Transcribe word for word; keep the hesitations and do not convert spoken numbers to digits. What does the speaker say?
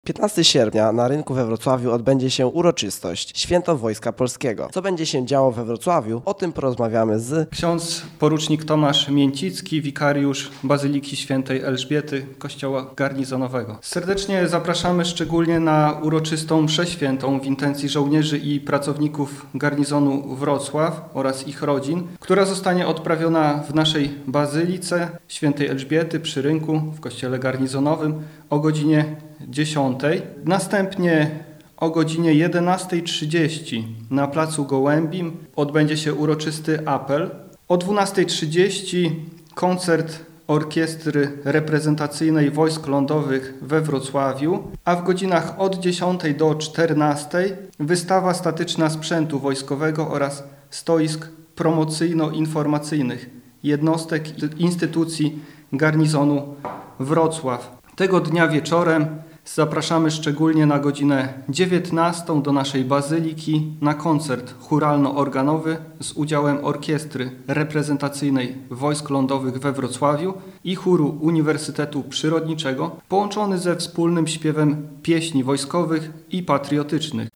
piętnastego sierpnia na rynku we Wrocławiu odbędzie się uroczystość Święto Wojska Polskiego. Co będzie się działo we Wrocławiu? O tym porozmawiamy z ksiądz porucznik Tomasz Mięcicki, wikariusz Bazyliki Świętej Elżbiety Kościoła Garnizonowego. Serdecznie zapraszamy szczególnie na uroczystą mszę świętą w intencji żołnierzy i pracowników garnizonu Wrocław oraz ich rodzin, która zostanie odprawiona w naszej Bazylice Świętej Elżbiety przy rynku w Kościele Garnizonowym o godzinie dziesiątej. Następnie o godzinie jedenastej trzydzieści na Placu Gołębim odbędzie się uroczysty apel. O dwunastej trzydzieści koncert Orkiestry Reprezentacyjnej Wojsk Lądowych we Wrocławiu, a w godzinach od dziesiątej do czternastej wystawa statyczna sprzętu wojskowego oraz stoisk promocyjno-informacyjnych jednostek i instytucji garnizonu Wrocław. Tego dnia wieczorem zapraszamy szczególnie na godzinę dziewiętnastą do naszej bazyliki na koncert chóralno-organowy z udziałem Orkiestry Reprezentacyjnej Wojsk Lądowych we Wrocławiu i chóru Uniwersytetu Przyrodniczego, połączony ze wspólnym śpiewem pieśni wojskowych i patriotycznych.